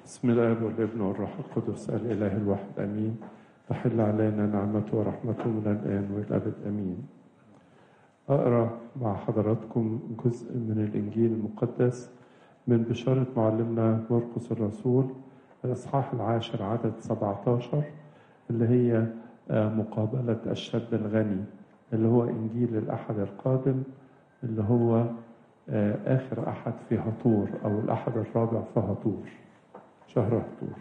بسم الآب والابن والروح القدس الإله الواحد أمين. تحل علينا نعمته ورحمته من الآن والأبد أمين. أقرأ مع حضراتكم جزء من الإنجيل المقدس من بشارة معلمنا مرقس الرسول الإصحاح 10 عدد 17 اللي هي مقابلة الشاب الغني، اللي هو إنجيل الأحد القادم، اللي هو آخر أحد في هطور أو الأحد الرابع في هطور، شهر هطور.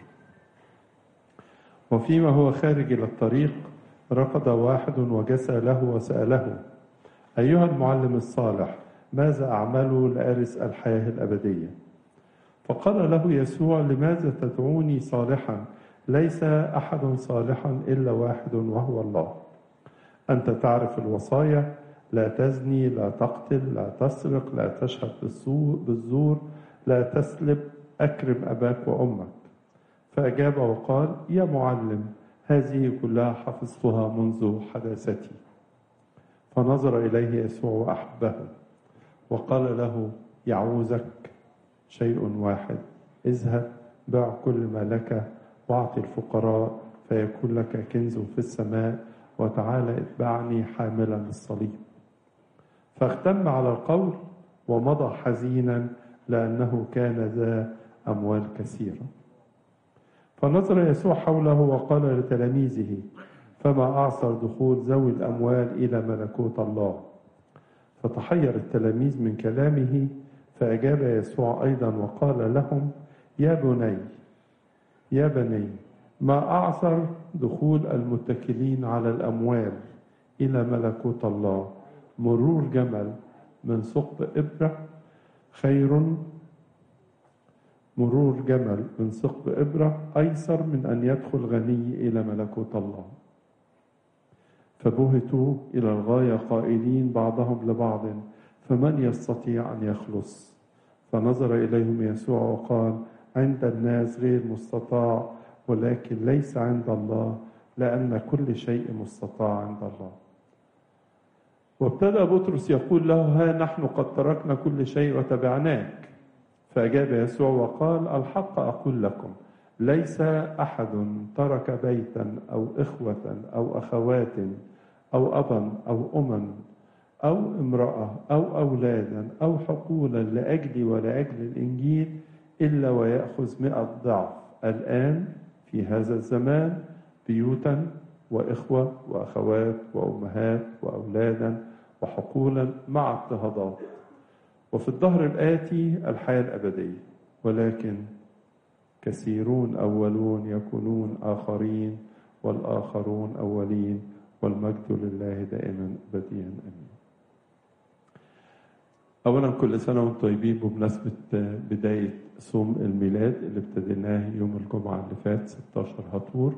وفيما هو خارج إلى الطريق ركض واحد وجسى له وسأله: أيها المعلم الصالح، ماذا أعمل لأرث الحياة الأبدية؟ فقال له يسوع: لماذا تدعوني صالحا؟ ليس أحد صالحا إلا واحد وهو الله. أنت تعرف الوصايا: لا تزني، لا تقتل، لا تسرق، لا تشهد بالزور، لا تسلب، أكرم أباك وأمك. فأجاب وقال: يا معلم، هذه كلها حفظتها منذ حداثتي. فنظر إليه يسوع وأحبه وقال له: يعوزك شيء واحد، اذهب بع كل ما لك واعط الفقراء فيكون لك كنز في السماء، وتعالى اتبعني حاملا الصليب. فاغتم على القول ومضى حزينا لأنه كان ذا أموال كثيرة. فنظر يسوع حوله وقال لتلاميذه: فما أعصر دخول ذوي الأموال إلى ملكوت الله؟ فتحير التلاميذ من كلامه، فأجاب يسوع أيضا وقال لهم: يا بني، ما أعصر دخول المتكلين على الأموال إلى ملكوت الله. مرور جمل من ثقب إبرة أيسر من أن يدخل غني إلى ملكوت الله. فبهتوا إلى الغاية قائلين بعضهم لبعض: فمن يستطيع أن يخلص؟ فنظر إليهم يسوع وقال: عند الناس غير مستطاع، ولكن ليس عند الله، لأن كل شيء مستطاع عند الله. وابتدأ بطرس يقول له: ها نحن قد تركنا كل شيء وتبعناك. فأجاب يسوع وقال: الحق أقول لكم، ليس أحد ترك بيتا أو إخوة أو أخوات أو أبا أو أما أو امرأة أو أولادا أو حقولا لأجلي ولأجل الإنجيل إلا ويأخذ 100 ضعف الآن في هذا الزمان بيوتا وإخوة وأخوات وأمهات وأولادا وحقولا مع اضطهادات، وفي الدهر الآتي الحياة الأبدية. ولكن كثيرون أولون يكونون آخرين، والآخرون أولين، والمجد لله دائما أبديا آمين. أولا كل سنة وانتم طيبين بمناسبة بداية صوم الميلاد اللي ابتديناه يوم الجمعة اللي فات 16 هطور،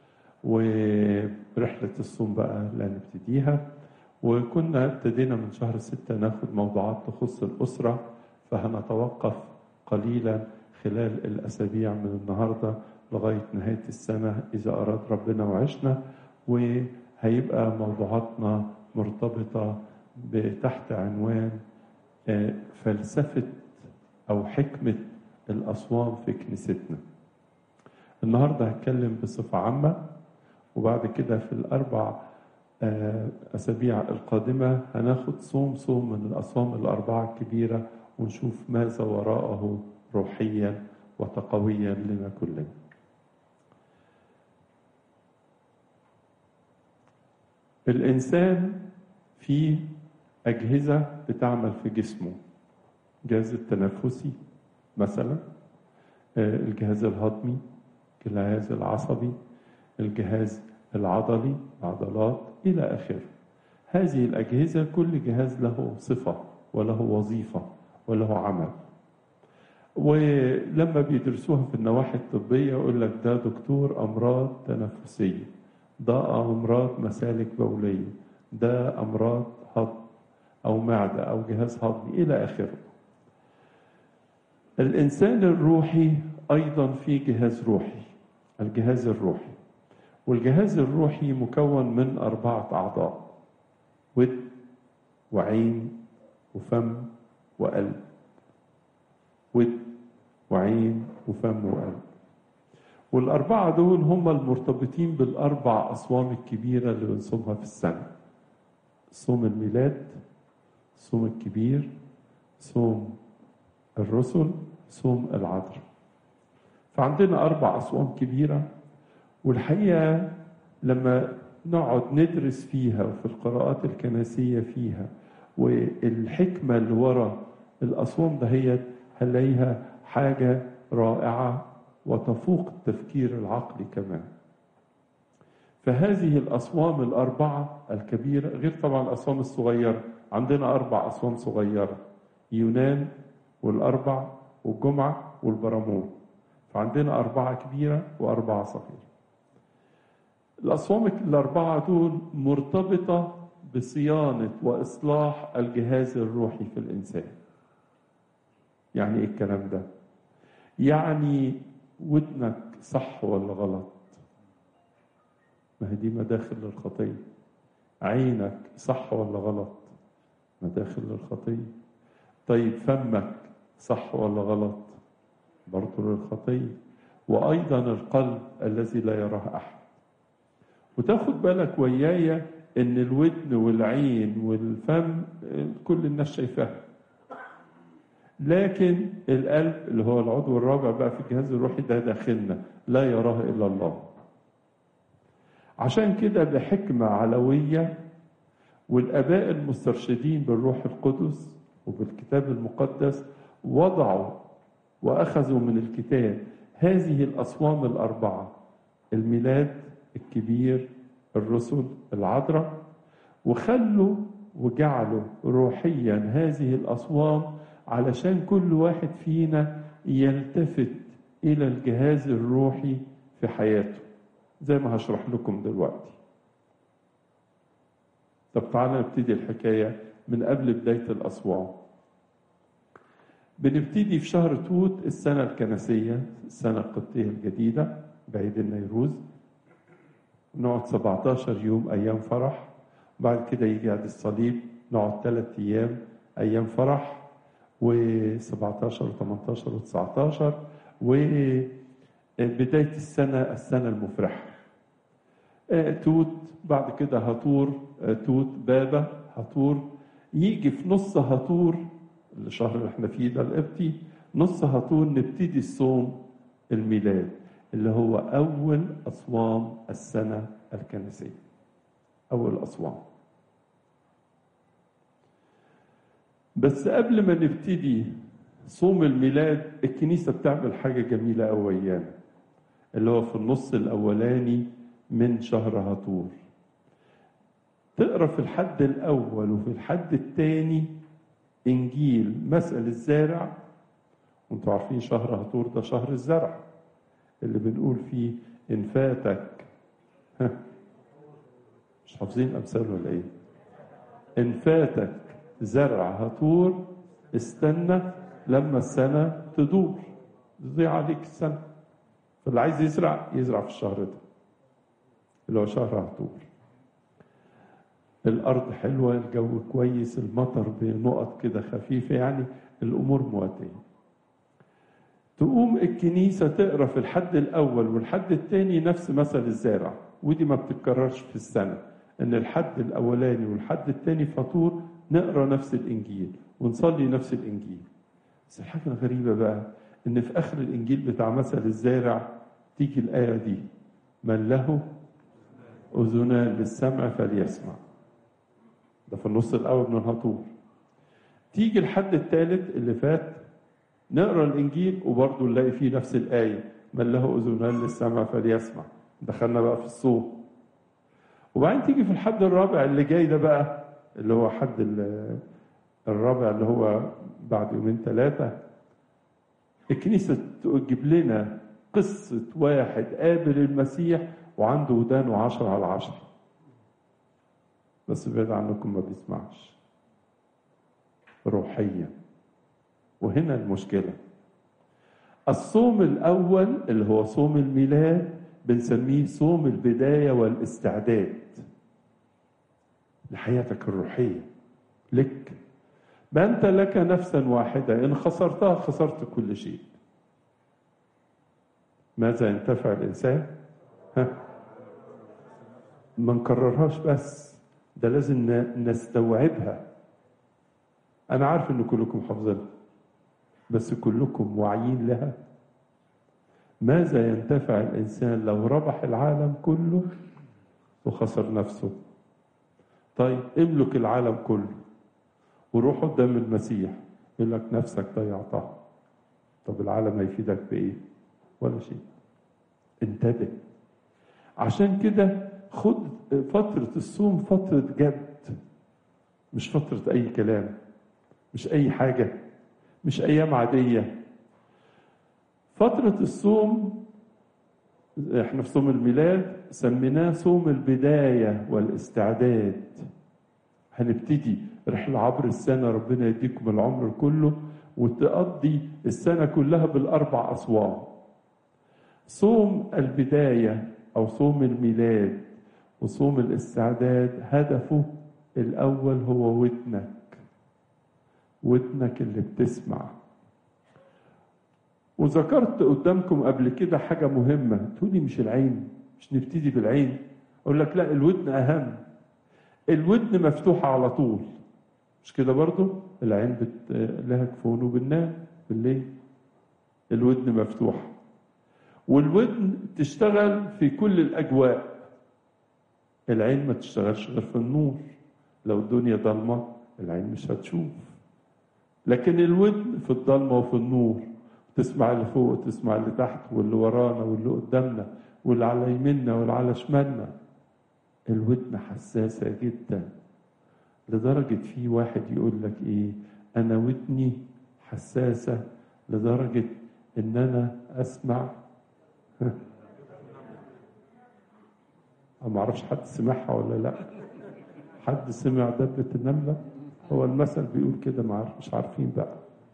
ورحلة الصوم بقى اللي هنبتديها. وكنا ابتدينا من شهر 6 ناخد موضوعات تخص الأسرة، فهنتوقف قليلا خلال الأسابيع من النهاردة لغاية نهاية السنة إذا أراد ربنا وعشنا، وهيبقى موضوعاتنا مرتبطة تحت عنوان فلسفة أو حكمة الأصوام في كنيستنا. النهاردة هتكلم بصفة عامة، وبعد كده في الأربع أسابيع القادمة هناخد صوم من الأصوام الأربعة الكبيرة، ونشوف ماذا وراءه روحيا وتقويا لنا كلنا. الإنسان فيه أجهزة بتعمل في جسمه: الجهاز التنفسي مثلا، الجهاز الهضمي، الجهاز العصبي، الجهاز العضلي، العضلات إلى آخره. هذه الأجهزة كل جهاز له صفة وله وظيفة وله عمل. ولما بيدرسوها في النواحي الطبية يقول لك ده دكتور أمراض تنفسية، ده أمراض مسالك بولية، ده أمراض هضم أو معدة أو جهاز هضمي إلى آخره. الإنسان الروحي أيضا في جهاز روحي، الجهاز الروحي. والجهاز الروحي مكون من 4 أعضاء: ودن وعين وفم وقلب. ودن وعين وفم وقلب. والأربعة دول هم المرتبطين بالأربع أصوام الكبيرة اللي بنصومها في السنة: صوم الميلاد، صوم الكبير، صوم الرسل، صوم العذراء. فعندنا 4 أصوام كبيرة، والحقيقة لما نقعد ندرس فيها وفي القراءات الكنسية فيها والحكمة اللي وراء الأصوام دهيت هنلاقيها حاجة رائعة وتفوق التفكير العقلي كمان. فهذه الأصوام ال4 الكبيرة غير طبعا الأصوام الصغيرة، عندنا 4 أصوام صغيرة: يونان والأربع والجمعة والبرامون. فعندنا 4 كبيرة و4 صغيرة. الأصوام ال4 دول مرتبطة بصيانة وإصلاح الجهاز الروحي في الإنسان. يعني إيه الكلام ده؟ يعني ودنك صح ولا غلط؟ ما هي دي مداخل للخطية. عينك صح ولا غلط؟ مداخل للخطية. طيب فمك صح ولا غلط؟ برضه للخطية. وأيضا القلب الذي لا يراه أحد. وتاخد بالك ويايا إن الودن والعين والفم كل الناس شايفاها، لكن القلب اللي هو العضو الرابع بقى في الجهاز الروحي ده داخلنا لا يراه إلا الله. عشان كده بحكمة علوية والآباء المسترشدين بالروح القدس وبالكتاب المقدس وضعوا وأخذوا من الكتاب هذه الأصوام ال4: الميلاد، الكبير، الرسل، العذراء، وخلوا وجعلوا روحيا هذه الأصوام علشان كل واحد فينا يلتفت إلى الجهاز الروحي في حياته زي ما هشرح لكم دلوقتي. طب تعالى نبتدي الحكاية من قبل بداية الأصوام. بنبتدي في شهر توت السنة الكنسية، السنة القبطية الجديدة بعيد النيروز. نقعد 17 يوم أيام فرح، بعد كده يجي عيد الصليب نقعد 3 أيام أيام فرح، و17 و18 و19، وبداية السنة المفرحة. توت، بعد كده هطور، توت بابا هطور. يجي في نص هطور الشهر اللي احنا فيه ده القبطي، نص هطور نبتدي الصوم الميلاد اللي هو أول أصوام السنة الكنسية، أول أصوام. بس قبل ما نبتدي صوم الميلاد الكنيسة بتعمل حاجة جميلة أوي أيانا، اللي هو في النص الأولاني من شهر هطور. تقرأ في الحد الأول وفي الحد الثاني إنجيل مسأل الزارع. وانتوا عارفين شهر هطور ده شهر الزرع اللي بنقول فيه إن فاتك مش حافظين أمثال ولا إيه؟ إن فاتك زرع هطور استنى لما السنة تدور، تضيع عليك السنة. فاللي عايز يزرع في الشهر ده اللي هو شهر هطور. الأرض حلوة، الجو كويس، المطر بنقط كده خفيفة، يعني الأمور مواتية. تقوم الكنيسة تقرأ في الحد الأول والحد الثاني نفس مثل الزارع، ودي ما بتتكررش في السنة، إن الحد الأولاني والحد الثاني فطور نقرأ نفس الإنجيل ونصلي نفس الإنجيل. بس الحاجة الغريبة بقى إن في آخر الإنجيل بتاع مثل الزارع تيجي الآية دي: من له أذنان للسمع فليسمع. ده في النص الأول من الهطور. تيجي الحد الثالث اللي فات نقرأ الإنجيل وبرضه نلاقي فيه نفس الآية: من له أذنان للسمع فليسمع. دخلنا بقى في الصوم. وبعدين تيجي في الحد الرابع اللي جاي ده بقى اللي هو حد الرابع اللي هو بعد 2-3 يوم، الكنيسة تجيب لنا قصة واحد قابل المسيح وعنده ودان 10/10، بس بعيد عنكم ما بيسمعش روحيا. وهنا المشكلة. الصوم الأول اللي هو صوم الميلاد بنسميه صوم البداية والاستعداد لحياتك الروحية لك. ما أنت لك نفسا واحدة إن خسرتها خسرت كل شيء. ماذا ينتفع الإنسان؟ ها؟ ما نكررهاش بس، ده لازم نستوعبها. أنا عارف إن كلكم حافظينها، بس كلكم واعيين لها. ماذا ينتفع الإنسان لو ربح العالم كله وخسر نفسه؟ طيب املك العالم كله وروح قدام المسيح يقول لك نفسك ضيعتها. طب العالم هيفيدك بإيه؟ ولا شيء. انتبه. عشان كده خد فترة الصوم فترة جد، مش فترة أي كلام، مش أي حاجة، مش أيام عادية. فترة الصوم احنا في صوم الميلاد سميناه صوم البداية والاستعداد. هنبتدي رحلة عبر السنة، ربنا يديكم العمر كله وتقضي السنة كلها بالأربع أصوام. صوم البداية أو صوم الميلاد وصوم الاستعداد هدفه الأول هو ودنك اللي بتسمع. وذكرت قدامكم قبل كده حاجة مهمة، تقولي مش العين، مش نبتدي بالعين؟ أقول لك لا، الودن أهم. الودن مفتوحة على طول، مش كده برضو؟ العين لها جفون وبننام بالليل. الودن مفتوحة، والودن تشتغل في كل الأجواء. العين ما تشتغلش غير في النور، لو الدنيا ضلمة العين مش هتشوف. لكن الودن في الضلمة وفي النور تسمع اللي فوق وتسمع اللي تحت واللي ورانا واللي قدامنا واللي على يميننا واللي على شمالنا. الودن حساسة جدا، لدرجة في واحد يقول لك ايه، انا ودني حساسة لدرجة ان انا اسمع ما اعرفش حد سمعها ولا لا. حد سمع دبة النملة؟ هو المثل بيقول كده، مش عارفين بقى.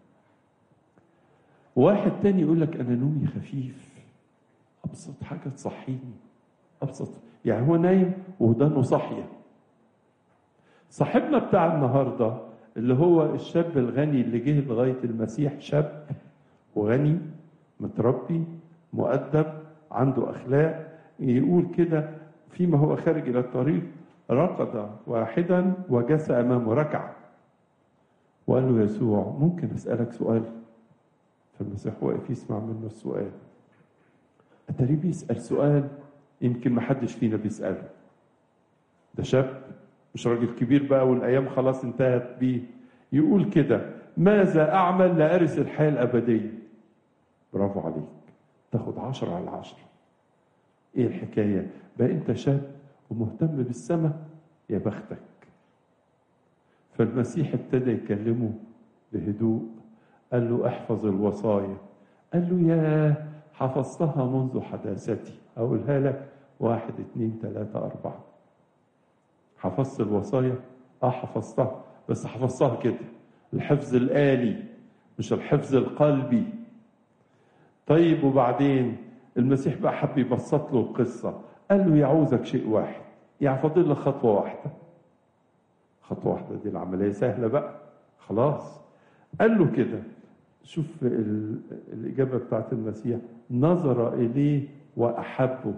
واحد تاني يقول لك انا نومي خفيف، ابسط حاجة تصحيني، ابسط يعني هو نايم ودانه صاحية. صاحبنا بتاع النهاردة اللي هو الشاب الغني اللي جه لغاية المسيح، شاب وغني متربي مؤدب عنده أخلاق، يقول كده فيما هو خارج إلى الطريق ركض واحدا وجس أمامه ركع وقال له يسوع ممكن أسألك سؤال؟ فالمسيح واقف يسمع منه السؤال. أتاري بيسأل سؤال يمكن ما حدش فينا بيسأله. ده شاب مش راجل كبير بقى والأيام خلاص انتهت بيه. يقول كده ماذا أعمل لأرث الحياة الأبدية؟ برافو عليك، تاخد 10 على 10. إيه الحكاية؟ بقى أنت شاب ومهتم بالسماء، يا بختك. فالمسيح ابتدى يكلمه بهدوء، قال له احفظ الوصايا. قال له يا حفظتها منذ حداثتي. أقولها لك 1 2 3 4. حفظت الوصايا؟ حفظتها، بس حفظتها كده الحفظ الآلي مش الحفظ القلبي. طيب وبعدين المسيح بقى حب يبسط له القصة، قال له يعوزك شيء واحد، يعني فاضل لك خطوة واحدة. خطوة واحدة دي العملية سهلة بقى خلاص. قال له كده، شوف الإجابة بتاعت المسيح، نظر إليه وأحبه،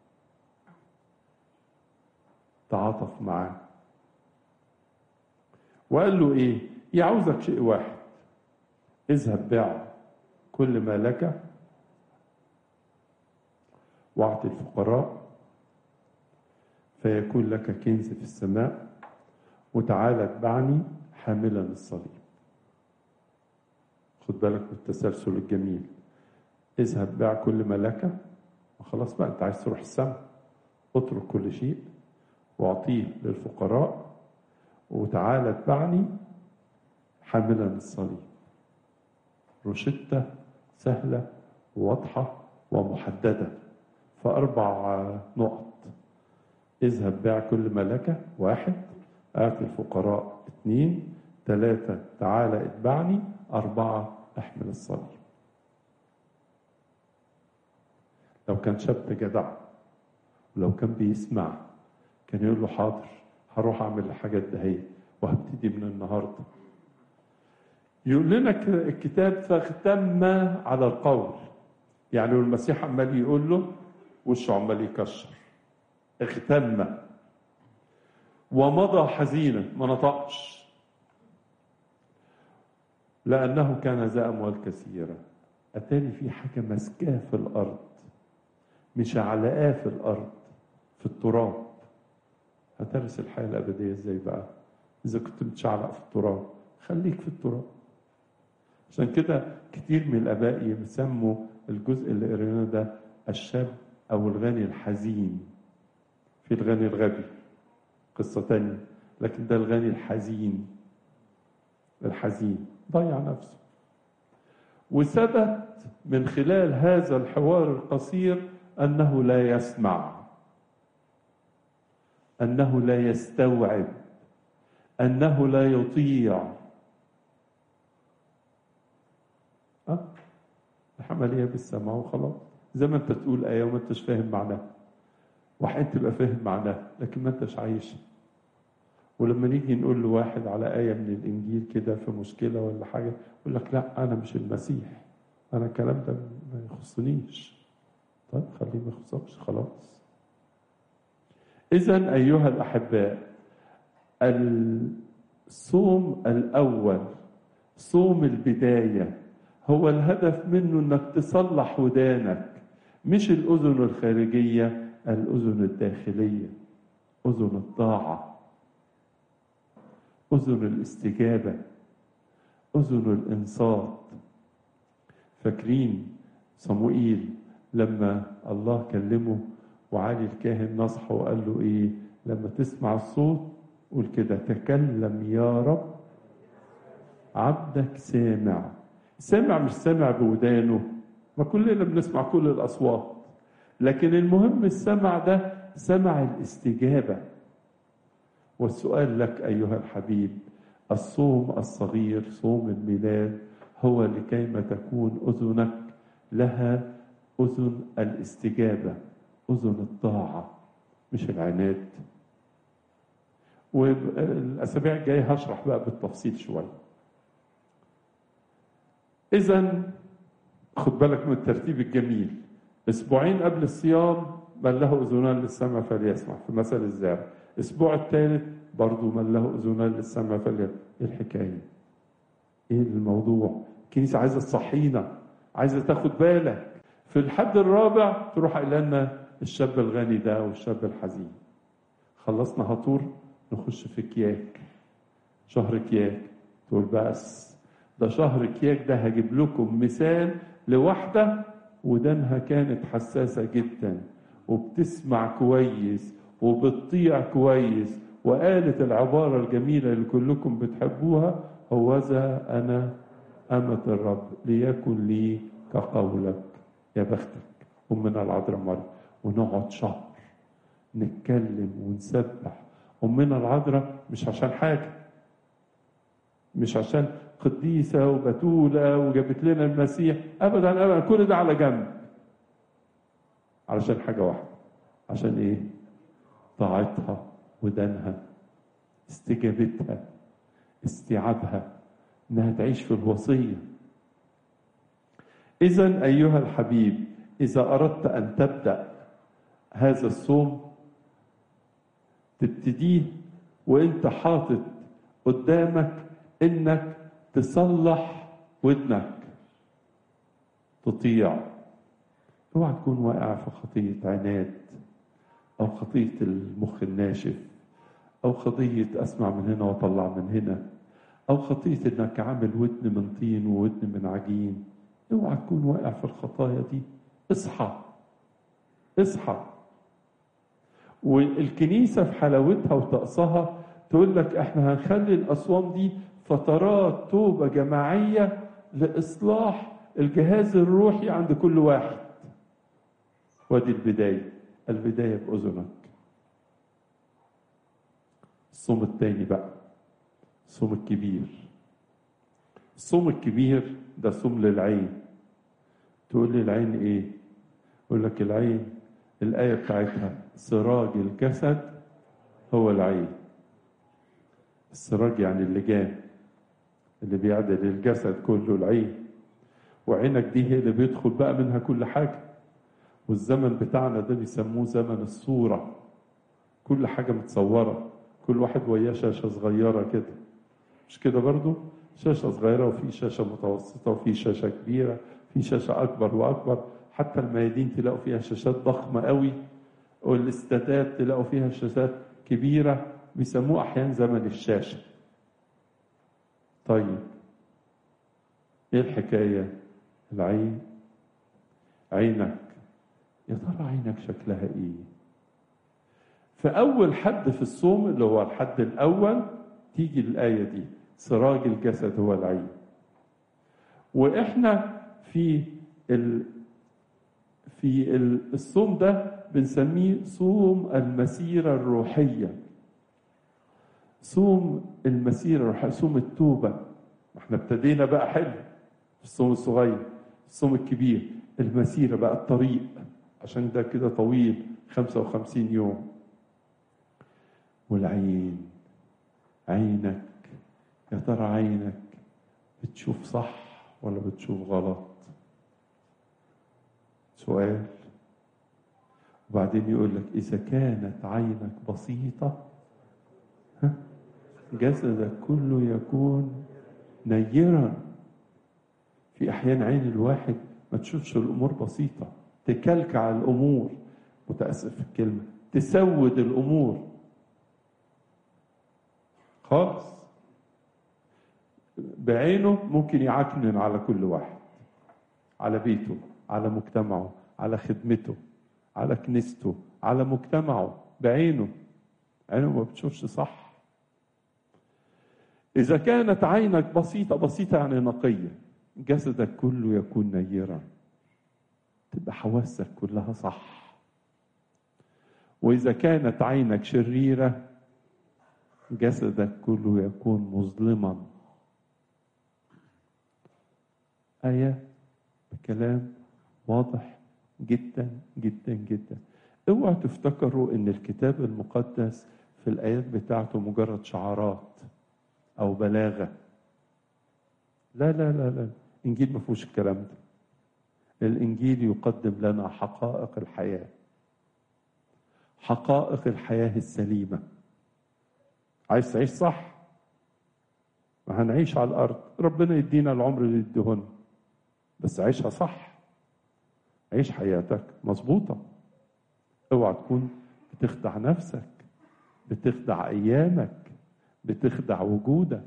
تعاطف معاه وقال له إيه؟ يعوزك شيء واحد، اذهب بيع كل ما لك واعطي الفقراء فيكون لك كنز في السماء وتعالى اتبعني حاملا الصليب. خد بالك من التسلسل الجميل. اذهب بيع كل ما لك، وخلاص بقى انت عايز تروح السماء، اترك كل شيء واعطيه للفقراء وتعالى اتبعني حاملا الصليب. روشتة سهلة وواضحة ومحددة في 4 نقط. اذهب بيع كل ما لك 1، اعطي الفقراء 2، 3 تعالى اتبعني، 4 احمل الصليب. لو كان شاب جدع ولو كان بيسمع كان يقول له حاضر هروح اعمل الحاجات دهي وهبتدي من النهارده. يقول لنا الكتاب فاغتم على القول. يعني المسيح عمال يقول له وشه عمال يكشر، اغتم ومضى حزينا، ما نطقش، لأنه كان ذا أموال كثيرة. أتاني في حاجة مسكاه في الأرض، مش علقاه في الأرض، في التراب. هترث الحياة الأبدية إزاي بقى؟ إذا كنت متشعلق في التراب، خليك في التراب. عشان كده كتير من الآباء يسموا الجزء اللي قريناه ده الشاب أو الغني الحزين. في الغني الغبي قصة تانية، لكن ده الغني الحزين. الحزين ضيع نفسه. وثبت من خلال هذا الحوار القصير أنه لا يسمع، أنه لا يستوعب، أنه لا يطيع. العملية بالسمع وخلاص، زي ما انت تقول آية وما انتش فاهم معناها، وحين تبقى فاهم معناها لكن ما انتش عايشها. ولما نيجي نقول لواحد على آية من الإنجيل كده في مشكلة ولا حاجة، يقول لك لا أنا مش المسيح، أنا الكلام ده ما يخصنيش. طيب خليه ما يخصكش خلاص. إذن أيها الأحباء، الصوم الأول، صوم البداية، هو الهدف منه انك تصلح ودانك، مش الأذن الخارجية، الأذن الداخلية، أذن الطاعة، أذن الاستجابة، أذن الإنصات. فاكرين صموئيل لما الله كلمه وعلي الكاهن نصحه وقال له إيه؟ لما تسمع الصوت قول كده: تكلم يا رب عبدك سامع. سامع مش سامع بودانه، ما كلنا بنسمع كل الأصوات، لكن المهم السمع ده سمع الاستجابة. والسؤال لك أيها الحبيب، الصوم الصغير صوم الميلاد هو لكيما تكون أذنك لها أذن الاستجابة، أذن الطاعة، مش العناد. والأسابيع الجاية هشرح بقى بالتفصيل شوية. إذن خد بالك من الترتيب الجميل. أسبوعين قبل الصيام من له أذنان للسمع فليسمع، في مثل الزارع. الأسبوع الثالث برضو من له أذنان للسمع فليسمع. إيه الحكاية؟ إيه الموضوع؟ الكنيسة عايزة تصحينا، عايزة تاخد بالك. في الحد الرابع تروح قايله لنا الشاب الغني ده والشاب الحزين. خلصنا هطور نخش في كياك، شهر كياك. تقول بس ده شهر كياك ده هجيب لكم مثال لواحدة ودانها كانت حساسة جدا وبتسمع كويس وبتطيع كويس، وقالت العبارة الجميلة اللي كلكم بتحبوها: هوذا أنا أمة الرب ليكن لي كقولك. يا بختك أمنا العذراء مريم. ونقعد شهر نتكلم ونسبح أمنا العذراء، مش عشان حاجة، مش عشان قديسة وبتولة وجابت لنا المسيح، أبدا أبدا، كل ده على جنب، علشان حاجة واحدة. عشان إيه؟ طاعتها، ودانها، استجابتها، استيعابها، إنها تعيش في الوصية. إذن أيها الحبيب، إذا أردت أن تبدأ هذا الصوم تبتديه وإنت حاطط قدامك إنك تصلح ودنك، تطيع. اوعى تكون واقع في خطية عناد، أو خطية المخ الناشف، أو خطية أسمع من هنا وأطلع من هنا، أو خطية إنك عامل ودن من طين وودن من عجين. اوعى تكون واقع في الخطايا دي. اصحى اصحى. والكنيسة في حلاوتها وطقسها تقول لك احنا هنخلي الأصوام دي فترات توبة جماعية لإصلاح الجهاز الروحي عند كل واحد. ودي البداية، البداية بأذنك. الصوم الثاني بقى، الصوم الكبير. الصوم الكبير ده صوم للعين. تقول لي العين ايه؟ اقول لك العين الآية بتاعتها: سراج الجسد هو العين. السراج يعني اللجام اللي بيعدل الجسد كله، العين. وعينك دي هي اللي بيدخل بقى منها كل حاجة. والزمن بتاعنا ده بيسموه زمن الصورة، كل حاجة متصورة، كل واحد وياه شاشة صغيرة كده، مش كده برضو؟ شاشة صغيرة وفي شاشة متوسطة وفي شاشة كبيرة، في شاشة أكبر وأكبر، حتى الميادين تلاقوا فيها شاشات ضخمة قوي، والاستادات تلاقوا فيها شاشات كبيرة، بيسموه أحيانا زمن الشاشة. طيب إيه الحكاية؟ العين، عينك، يا ترى عينك شكلها إيه؟ فأول حد في الصوم اللي هو الحد الأول تيجي الآية دي: سراج الجسد هو العين. وإحنا في الصوم ده بنسميه صوم المسيرة الروحية. صوم المسيرة الروحية، صوم التوبة. احنا ابتدينا بقى حلو في الصوم الصغير، الصوم الكبير المسيرة بقى، الطريق، عشان ده كده طويل 55 يوم. والعين، عينك، يا ترى عينك بتشوف صح ولا بتشوف غلط؟ سؤال. وبعدين يقول لك إذا كانت عينك بسيطة جسدك كله يكون نيرا. في أحيان عين الواحد ما تشوفش الأمور بسيطة، تكلكع الأمور، متأسف في الكلمة، تسود الأمور خالص. بعينه ممكن يعكنن على كل واحد، على بيته، على مجتمعه، على خدمته، على كنيسته، على مجتمعه، بعينه. عينه ما بتشوفش صح. إذا كانت عينك بسيطة، بسيطة يعني نقية، جسدك كله يكون نيرا، تبقى حواسك كلها صح. وإذا كانت عينك شريرة جسدك كله يكون مظلما. آية بكلام واضح جدا جدا جدا. اوعوا تفتكروا ان الكتاب المقدس في الآيات بتاعته مجرد شعارات او بلاغة. لا لا لا لا، الانجيل ما فيهوش الكلام ده. الانجيل يقدم لنا حقائق الحياة، حقائق الحياة السليمة. عايز تعيش صح؟ ما هنعيش على الارض، ربنا يدينا العمر اللي يديهن، بس عيشها صح، عيش حياتك مظبوطة. اوعى تكون بتخدع نفسك، بتخدع ايامك، بتخدع وجودك.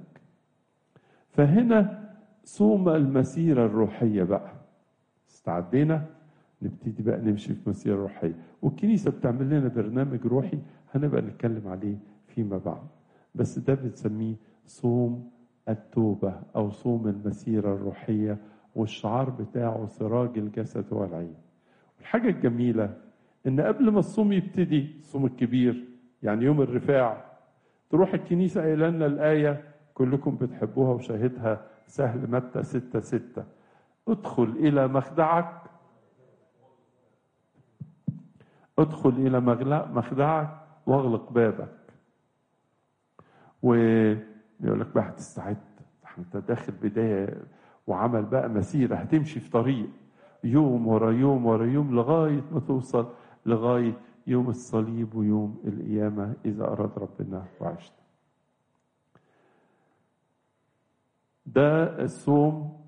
فهنا صوم المسيرة الروحية بقى، استعدينا نبتدي بقى نمشي في مسيرة روحية، والكنيسة بتعمل لنا برنامج روحي هنبقى نتكلم عليه فيما بعد، بس ده بنسميه صوم التوبة أو صوم المسيرة الروحية، والشعار بتاعه سراج الجسد هو العين. الحاجة الجميلة إن قبل ما الصوم يبتدي، الصوم الكبير يعني يوم الرفاع، تروح الكنيسة قايله لنا الآية كلكم بتحبوها وشاهدها، سهل، متى 6:6: ادخل إلى مخدعك، ادخل إلى مخدعك واغلق بابك. ويقول لك بقى هتستعد، انت داخل بداية وعمل بقى مسيرة، هتمشي في طريق يوم ورا يوم ورا يوم لغاية ما توصل لغاية يوم الصليب ويوم القيامة إذا أراد ربنا وعشنا. ده الصوم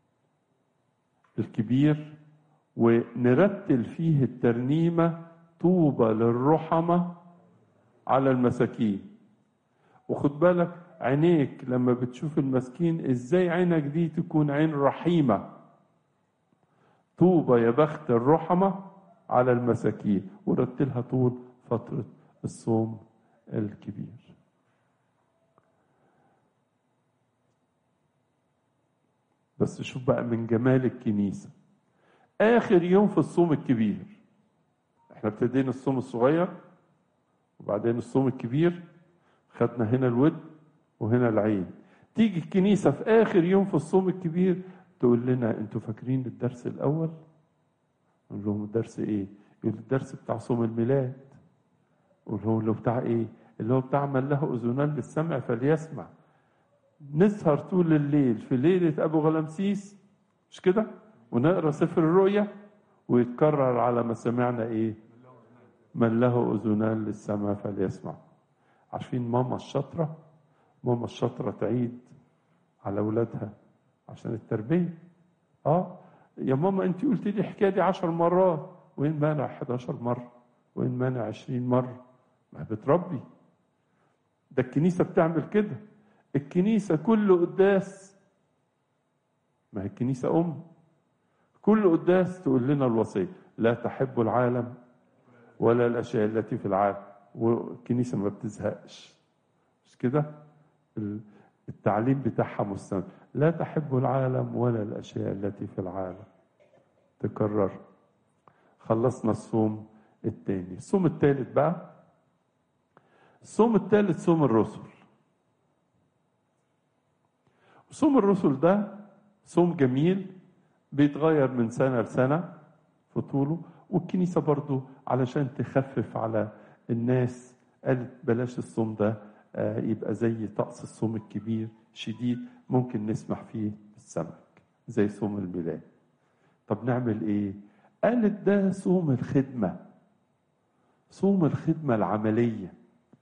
الكبير، ونرتل فيه الترنيمة طوبى للرحمة على المساكين. وخد بالك عينيك لما بتشوف المسكين ازاي عينك دي تكون عين رحيمة. طوبى يا بخت الرحمة على المساكين، ورتلها طول فترة الصوم الكبير. بس شوف بقى من جمال الكنيسة، آخر يوم في الصوم الكبير، احنا ابتدينا الصوم الصغير وبعدين الصوم الكبير، خدنا هنا الود وهنا العين. تيجي الكنيسة في آخر يوم في الصوم الكبير تقول لنا انتوا فاكرين الدرس الأول؟ نقول لهم الدرس ايه؟ يقول الدرس بتاع صوم الميلاد. يقول له بتاع ايه؟ اللي هو بتاع من له أذنان للسمع فليسمع. نسهر طول الليل في ليلة أبو غلمسيس مش كده؟ ونقرأ سفر الرؤيا ويتكرر على ما سمعنا إيه؟ من له أذنان للسماء فليسمع. عارفين ماما الشاطرة؟ ماما الشاطرة تعيد على أولادها عشان التربية. يا ماما أنت قلت لي الحكاية دي 10 مرات، وين مانع 11 مرة، وين مانع 20 مرة؟ ما بتربي. ده الكنيسة بتعمل كده. الكنيسة كل قداس، ما هي الكنيسة كل قداس تقول لنا الوصية: لا تحبوا العالم ولا الأشياء التي في العالم. والكنيسة ما بتزهقش، مش كده؟ التعليم بتاعها مستمر: لا تحبوا العالم ولا الأشياء التي في العالم. تكرر. خلصنا الصوم الثاني. الصوم الثالث بقى، الصوم الثالث صوم الرسل. صوم الرسل ده صوم جميل بيتغير من سنة لسنة في طوله، والكنيسة برضو علشان تخفف على الناس قالت بلاش الصوم ده يبقى زي طقس الصوم الكبير شديد ممكن نسمح فيه بالسمك زي صوم الميلاد. طب نعمل ايه؟ قالت ده صوم الخدمة، صوم الخدمة العملية.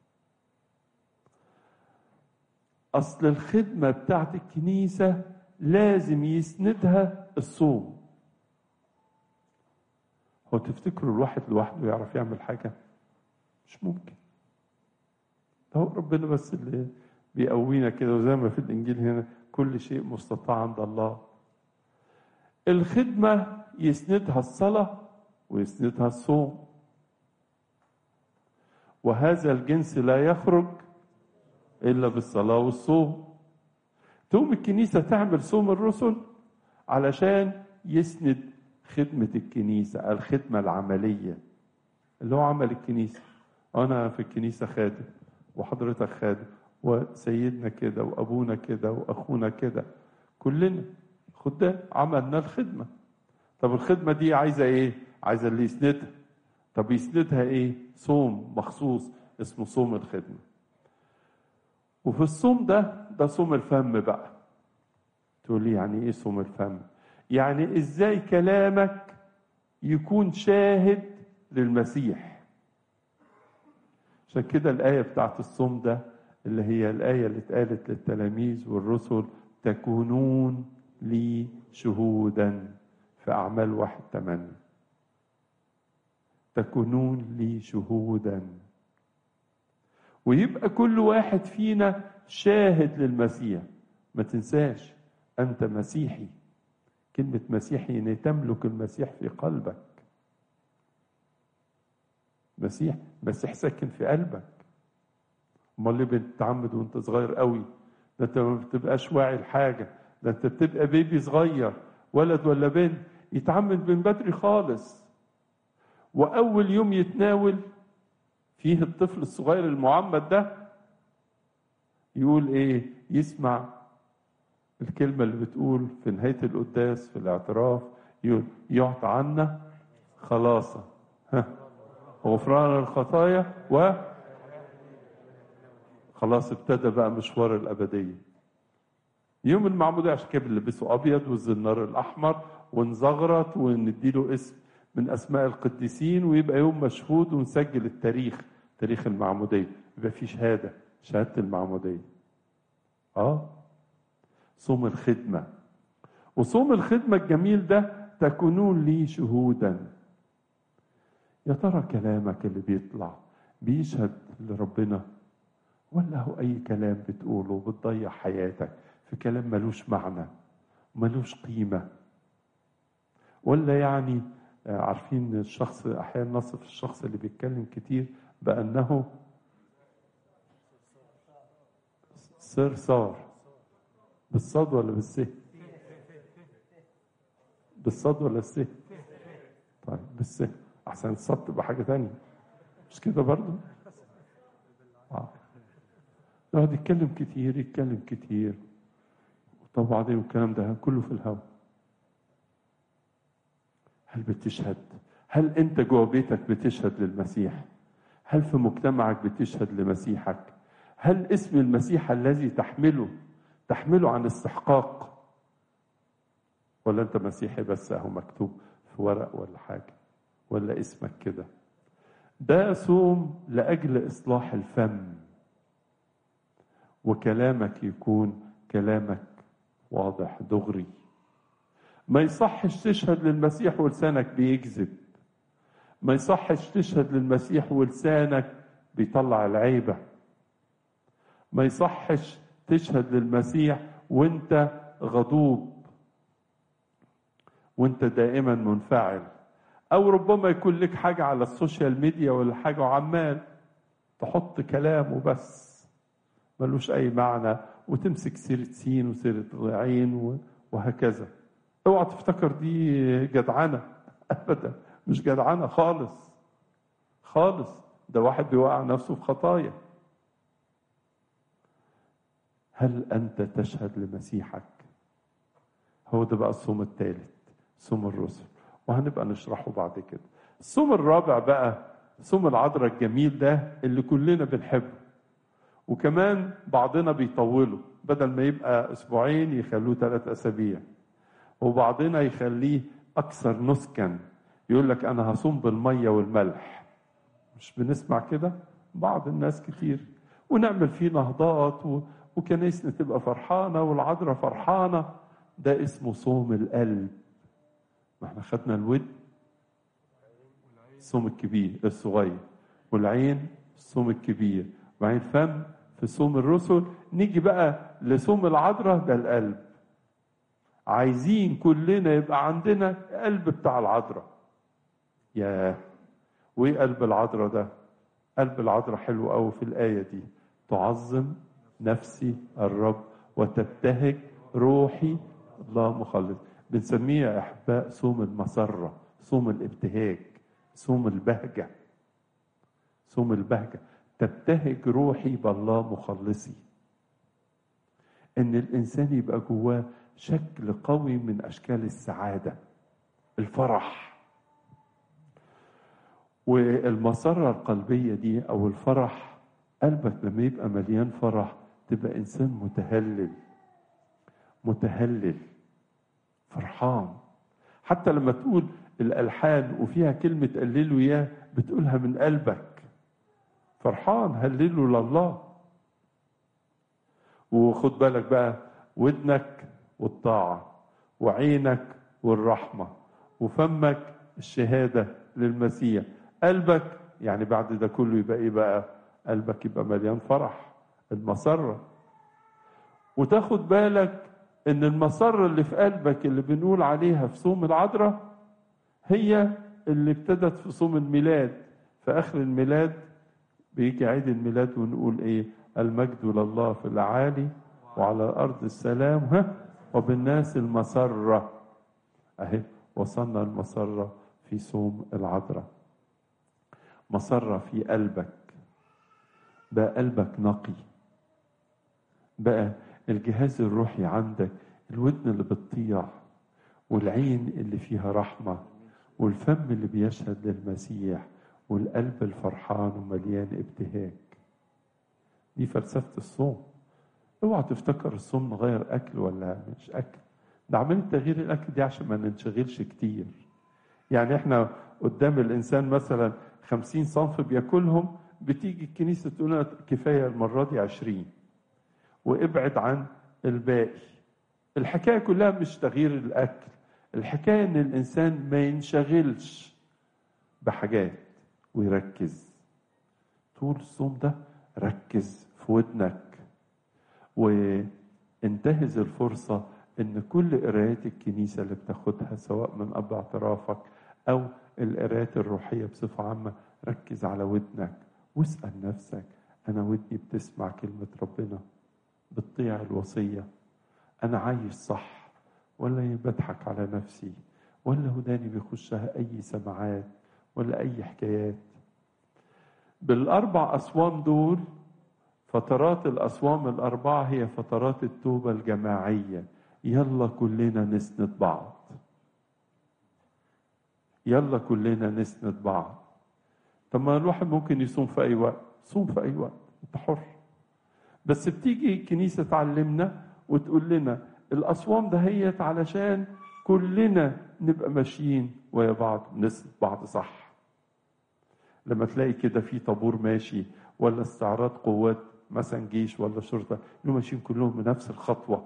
أصل الخدمة بتاعت الكنيسة لازم يسندها الصوم. هو تفتكروا الواحد لوحده يعرف يعمل حاجة؟ مش ممكن. ده هو ربنا بس اللي بيقوينا كده، وزي ما في الإنجيل هنا كل شيء مستطاع عند الله. الخدمة يسندها الصلاة ويسندها الصوم، وهذا الجنس لا يخرج إلا بالصلاة والصوم. تقوم الكنيسة تعمل صوم الرسل علشان يسند خدمة الكنيسة، الخدمة العملية اللي هو عمل الكنيسة. أنا في الكنيسة خادم، وحضرتك خادم، وسيدنا كده، وأبونا كده، وأخونا كده، كلنا خدام عملنا الخدمة. طب الخدمة دي عايزة إيه؟ عايزة اللي يسندها. طب يسندها إيه؟ صوم مخصوص اسمه صوم الخدمة. وفي الصوم ده صوم الفم بقى. تقول لي يعني ايه صوم الفم؟ يعني ازاي كلامك يكون شاهد للمسيح. عشان كده الآية بتاعت الصوم ده اللي هي الآية اللي اتقالت للتلاميذ والرسل: تكونون لي شهودا، في أعمال 1:8. تكونون لي شهودا. ويبقى كل واحد فينا شاهد للمسيح. ما تنساش أنت مسيحي. كلمة مسيحي يعني تملك المسيح في قلبك. مسيح ساكن في قلبك. امال ليه بتتعمد وانت صغير قوي؟ ده انت ما بتبقاش واعي لحاجة، ده انت بتبقى بيبي صغير، ولد ولا بنت، يتعمد من بدري خالص. وأول يوم يتناول فيه الطفل الصغير المعمد ده يقول ايه؟ يسمع الكلمة اللي بتقول في نهاية القداس في الاعتراف، يقول: يعطى عنا خلاصة غفران الخطايا خلاص ابتدى بقى مشوار الأبدية. يوم المعمودية عشان كده بنلبسه أبيض والزنار الأحمر ونزغرط ونديله اسم من أسماء القديسين، ويبقى يوم مشهود ونسجل التاريخ، تاريخ المعمودية، يبقى في شهادة المعمودية. صوم الخدمة. وصوم الخدمة الجميل ده: تكونون لي شهودا. يا ترى كلامك اللي بيطلع بيشهد لربنا، ولا هو أي كلام بتقوله وبتضيع حياتك في كلام ملوش معنى ملوش قيمة؟ ولا يعني عارفين الشخص أحيانا نصف الشخص اللي بيتكلم كتير بأنه صار بالصاد ولا بالسه؟ بالصاد ولا السه؟ طيب بالسه أحسن. الصاد تبقى حاجة تانية، مش كده برضو؟ يقعد يتكلم كتير وطبعا الكلام ده كله في الهواء. هل بتشهد؟ هل انت جوه بيتك بتشهد للمسيح؟ هل في مجتمعك بتشهد لمسيحك؟ هل اسم المسيح الذي تحمله عن استحقاق ولا أنت مسيحي بس أهو مكتوب في ورق ولا حاجة، ولا اسمك كده؟ ده صوم لأجل إصلاح الفم، وكلامك يكون كلامك واضح دغري. ما يصحش تشهد للمسيح ولسانك بيكذب، ما يصحش تشهد للمسيح ولسانك بيطلع العيبة، ما يصحش تشهد للمسيح وانت غضوب، وانت دائما منفعل، او ربما يكون لك حاجة على السوشيال ميديا ولا حاجة وعمال تحط كلام وبس ملوش اي معنى، وتمسك سيرة سين وسيرة عين وهكذا. اوعى تفتكر دي جدعنة، ابدا مش جدعنة خالص خالص، ده واحد بيوقع نفسه في خطايا. هل انت تشهد لمسيحك؟ هو ده بقى الصوم الثالث، صوم الرسل، وهنبقى نشرحه بعد كده. الصوم الرابع بقى صوم العذراء الجميل ده اللي كلنا بنحبه، وكمان بعضنا بيطوله، بدل ما يبقى اسبوعين يخلوه 3 أسابيع، وبعضنا يخليه اكثر نسكا، يقول لك انا هصوم بالميه والملح. مش بنسمع كده بعض الناس كتير، ونعمل فيه نهضات وكنيسنا تبقى فرحانه والعذراء فرحانه. ده اسمه صوم القلب. ما احنا خدنا الود الصوم الكبير الصغير، والعين الصوم الكبير، وبعدين فم في صوم الرسل. نيجي بقى لصوم العذراء، ده القلب. عايزين كلنا يبقى عندنا قلب بتاع العذراء. ياه، وايه قلب العذراء ده؟ قلب العذراء حلو قوي في الآية دي: تعظم نفسي الرب وتبتهج روحي الله مخلص. بنسميه يا أحباء صوم المسرة، صوم الابتهاج، صوم البهجة، صوم البهجة. تبتهج روحي بالله مخلصي. إن الإنسان يبقى جواه شكل قوي من أشكال السعادة، الفرح. والمسرة القلبية دي أو الفرح، قلبك لما يبقى مليان فرح تبقى إنسان متهلل متهلل فرحان. حتى لما تقول الألحان وفيها كلمة قللوا ياه، بتقولها من قلبك فرحان، هللوا لله. وخد بالك بقى، ودنك والطاعة، وعينك والرحمة، وفمك الشهادة للمسيح، قلبك يعني بعد ده كله يبقى ايه بقى؟ قلبك يبقى مليان فرح، المسرة. وتاخد بالك ان المسرة اللي في قلبك اللي بنقول عليها في صوم العذراء هي اللي ابتدت في صوم الميلاد. في اخر الميلاد بيجي عيد الميلاد ونقول ايه؟ المجد لله في الاعالي وعلى الارض السلام وبالناس المسرة. اهي وصلنا المسرة في صوم العذراء. مسرة في قلبك، بقى قلبك نقي، بقى الجهاز الروحي عندك، الودن اللي بتطيع، والعين اللي فيها رحمة، والفم اللي بيشهد للمسيح، والقلب الفرحان ومليان ابتهاج. دي فلسفة الصوم. اوعى تفتكر الصوم نغير اكل ولا مش اكل، ده عملية تغيير الاكل دي عشان ما ننشغلش كتير. يعني احنا قدام الانسان مثلا 50 صنف بياكلهم، بتيجي الكنيسة تقول لنا كفاية المرة دي 20 وابعد عن الباقي. الحكاية كلها مش تغيير الاكل، الحكاية ان الانسان ما ينشغلش بحاجات ويركز. طول الصوم ده ركز في ودنك، وانتهز الفرصة ان كل قرايات الكنيسة اللي بتاخدها سواء من اب اعترافك او القرايات الروحية بصفة عامة، ركز على ودنك واسأل نفسك: انا ودني بتسمع كلمة ربنا؟ بتطيع الوصية؟ انا عايش صح ولا بضحك على نفسي؟ ولا وداني بيخشها اي سماعات ولا اي حكايات؟ بالاربع اصوام دول، فترات الأصوام الأربعة هي فترات التوبة الجماعية. يلا كلنا نسند بعض، يلا كلنا نسند بعض. طب ما الواحد ممكن يصوم في أي وقت، صوم في أي وقت، أنت حر. بس بتيجي الكنيسة تعلمنا وتقول لنا الأصوام دهيت علشان كلنا نبقى ماشيين ويا بعض نسند بعض صح. لما تلاقي كده في طابور ماشي ولا استعراض قوات مثلا جيش ولا شرطة، يبقوا ماشيين كلهم بنفس الخطوة،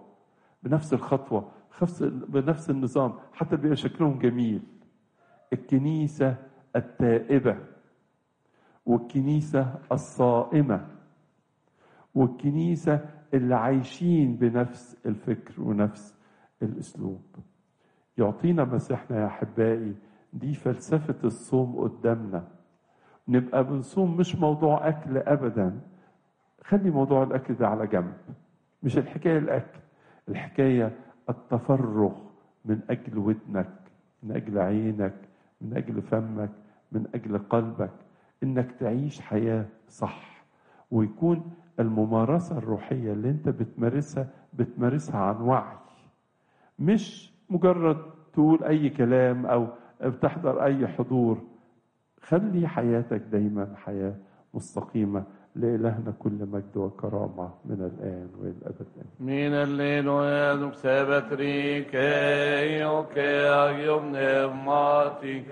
بنفس النظام، حتى بيبقى شكلهم جميل. الكنيسة التائبة والكنيسة الصائمة والكنيسة اللي عايشين بنفس الفكر ونفس الأسلوب. يعطينا مسيحنا يا أحبائي دي فلسفة الصوم قدامنا. نبقى بنصوم مش موضوع أكل أبدا، خلي موضوع الأكل ده على جنب، مش الحكاية الأكل، الحكاية التفرغ من أجل ودنك، من أجل عينك، من أجل فمك، من أجل قلبك، إنك تعيش حياة صح، ويكون الممارسة الروحية اللي أنت بتمارسها عن وعي، مش مجرد تقول أي كلام أو بتحضر أي حضور. خلي حياتك دايما حياة مستقيمة. لإلهنا كل مجد وكرامة من الآن وإلى الأبد. من الليل ويدك سبتريك يوم نغماتي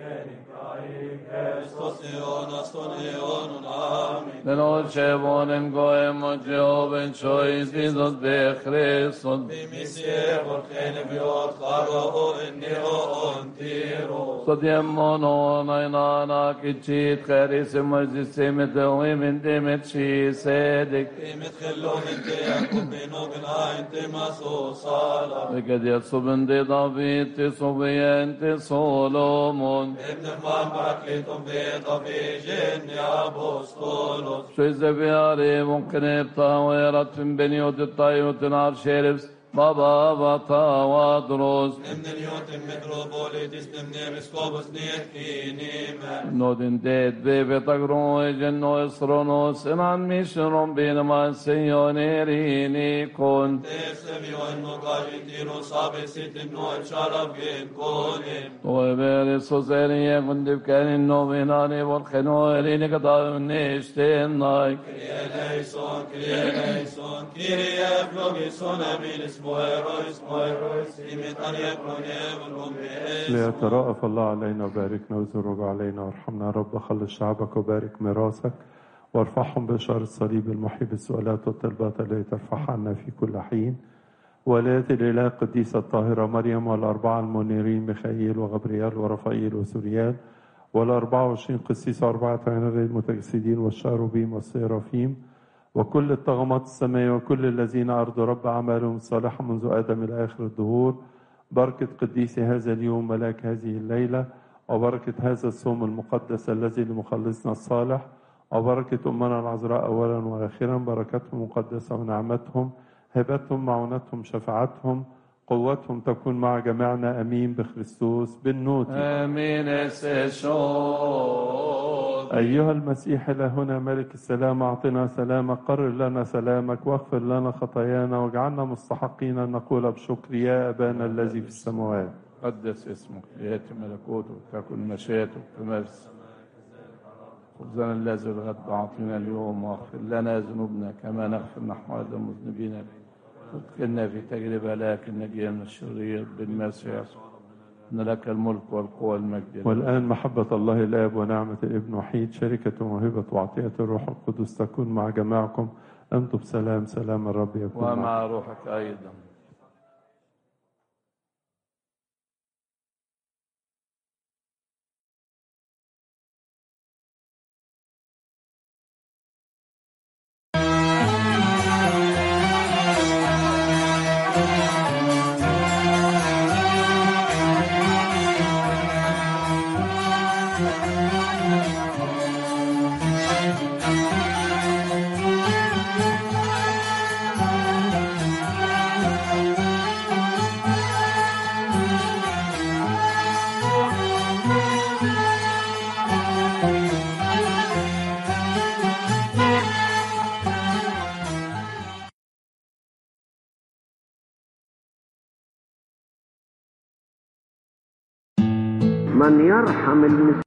لنو شبونن قوم وجوبن شويز إذن بخريصن بمسيح والخين بيوت خارو إني أنتيرو صد يمونو نينانا كتشيت خريس مجلس مدوي من دمت شي سيدك متخلو انت يكون بينو بنا انت مسو صالح بقد يصبن دي دافيد تصبي انت سولومون ابن المان براكليتم بيضا في جن يا أبوستولوس شو زبياري ممكن بطاويرة بنيوت الطايوت نار شيرفس بابا بطا وادروس من اليوت المتروبوليتس من مسكوبس نيتكينيما نودن ديد بيبي تقرو جنو اسرونوس انان ميشرون بينما سيونيريني كون تسمي وانو قاجين تيرو صابي سيت النوع شرف جين كونين وبيري سوزيري يقندب كان النوبيناني والخنويريني قطع نيشتين نايك كريا ليسون كريا فلوغيسون امين ليترأف الله علينا وباركنا ويزرق علينا وارحمنا. رب خلص شعبك وبارك ميراثك وارفعهم بإشارة الصليب المحيي بالسؤالات والطلبات التي ترفعها عنا في كل حين. ولاية الإله القديسة الطاهرة مريم والأربعة المنيرين ميخائيل وغبريال ورفائيل وسوريال وال24 قسيس وأربعة عناصر المتجسدين والشاروبيم والسيرافيم وكل الطغمات السماء وكل الذين أرضوا رب أعمالهم الصالحة منذ آدم إلى آخر الدهور. بركة قديس هذا اليوم ملاك هذه الليلة وبركة هذا الصوم المقدس الذي لمخلصنا الصالح وبركة أمنا العذراء أولا وآخرا. بركتهم مقدسة ونعمتهم هبتهم معونتهم شفاعتهم قوتهم تكون مع جميعنا أمين بخريستوس بالنوت آمين. أيها المسيح إلهنا ملك السلام أعطنا سلامك، قرر لنا سلامك واغفر لنا خطايانا واجعلنا مستحقين أن نقول بشكر يا أبانا الذي في السماوات. قدس اسمك، يأتي ملكوتك، تكن مشيئتك كما في السماء. خبزنا الذي الغد أعطنا اليوم واغفر لنا ذنوبنا كما نغفر نحن أيضا المذنبين لنا. ادخلنا في تجربة لكن نجينا من الشرير بالمسيح إن لك الملك والقوة والمجد. والآن محبة الله الآب ونعمة الابن وحيد شركة وهبة وعطية الروح القدس تكون مع جماعكم. أنتم بسلام، سلام الرب يكون معكم ومع روحك أيضا. من يرحم المسكين